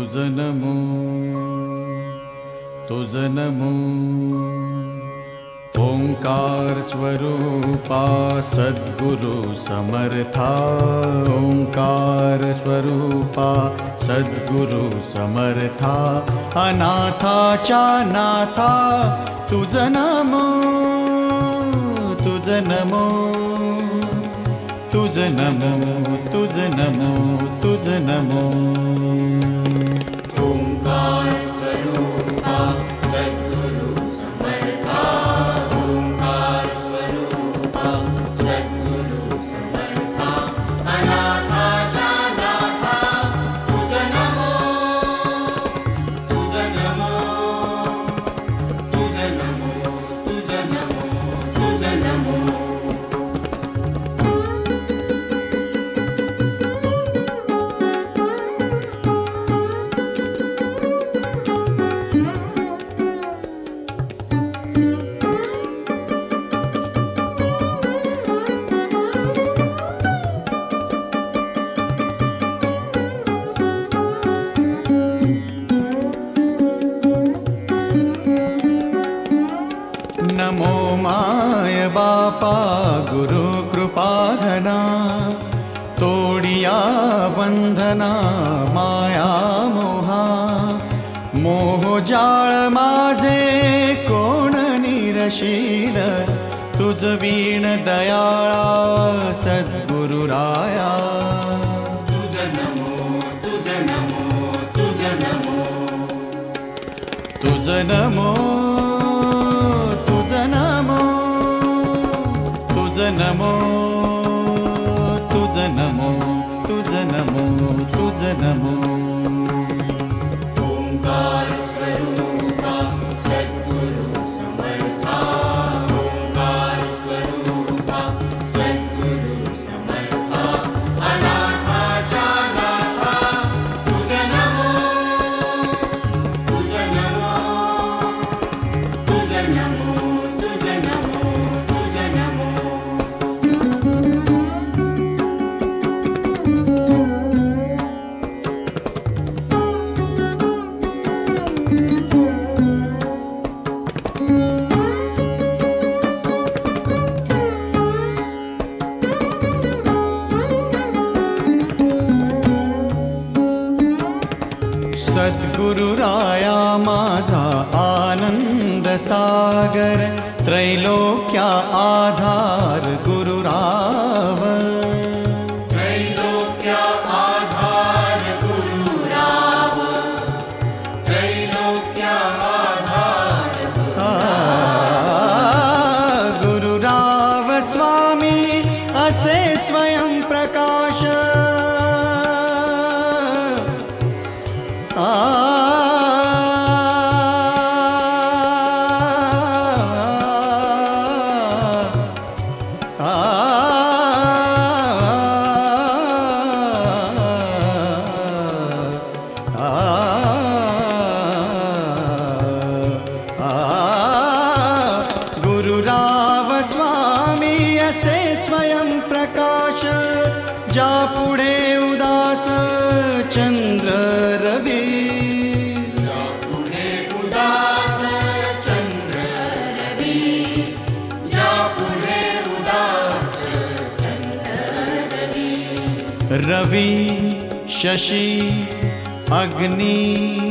तुझ नमो तुझ नमो ओंकार स्वरूपा सद्गुरु समर्था ओंकार स्वरूपा सद्गुरु समर्था अनाथाच्या नाथा तुझ नमो तुझ नमो तुझ नमो तुझ नमो तुझ नमो ओंकार स्वरूपा सद्गुरु समर्था ओंकार स्वरूपा सद्गुरु समर्था अनाथाच्या नाथा तुझ नमो तुझ नमो तुझ नमो तुझ नमो तुझ नमो नमो माय बापा गुरु कृपा घना तोडिया बंधना माया मोहा मोह जाळ माझे कोण निरशील तुझ वीण दयाळा सद्गुरु राया तुझ नमो तुझ नमो तुझ नमो तुझ नमो तुझ नमो तुझ नमो तुझ नमो तुझ नमो तुझ नमो ओंकार स्वरूपा सद्गुरु समर्था ओंकार स्वरूपा सद्गुरु समर्था अनाथाच्या नाथा तुझ नमो तुझ नमो तुझ नमो तुझ नमो तुझ नमो सद्गुरु राया माझा आनंद सागर त्रैलोक्या आधार गुरुराव त्रैलोक्या आधार गुरुराव त्रैलोक्या आधार गुरुराव स्वामी असे स्वयं प्रकाश गुरुराव स्वामी असे स्वयं प्रकाश ज्या पुढे उदास चंद्र रवी पुढे उदास चंद्र रवी ज्या पुढे उदास चंद्र रवी रवी शशी अग्नि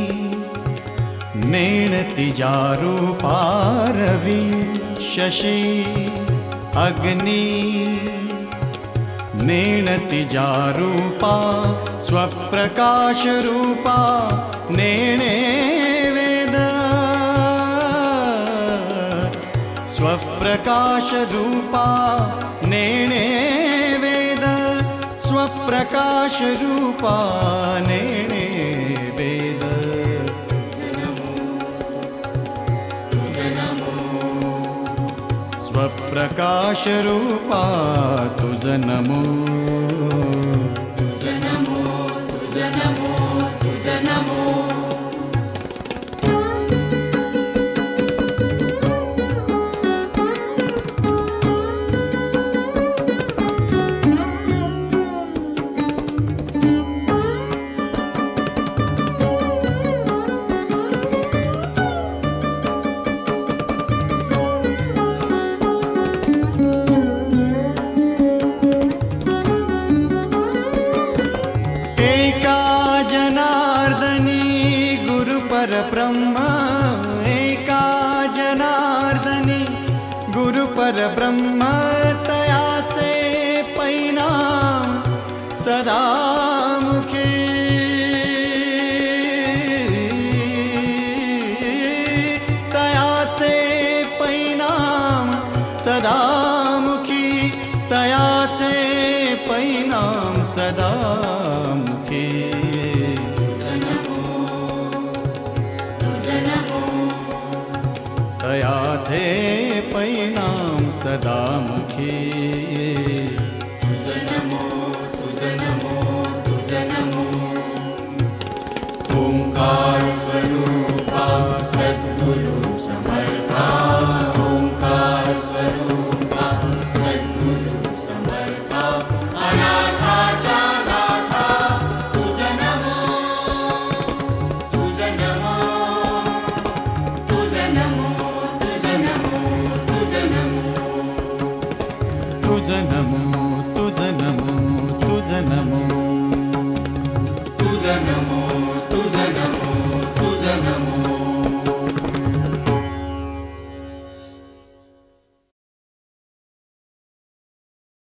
नेणतिजा रूपा रवी शशी अग्नि नेणतिजा रूपा स्वप्रकाश रूपा नेणे वेद स्वप्रकाश रूपा नेणे वेद स्वप्रकाश रूपा नेणे वेद स्वप्रकाश रूपा तुझ नमो तुझ नमो तुझ नमो तुझ नमो परब्रह्म तयाचे परिणाम सदा मुखी तयाचे परिणाम सदा मुखी तयाचे परिणाम सदा मुखी तयाचे परिणाम सदा मुखी ओंकार स्वरूपा सद्गुरु समर्था ओंकार स्वरूपा सद्गुरु समर्था अनाथाच्या नाथा तुझ नमो तुझ नमो तुझ नमो तुझ नमो तुझ नमो तुझ नमो तुझ नमो तुझ नमो तुझ नमो तुझ नमो तुझ नमो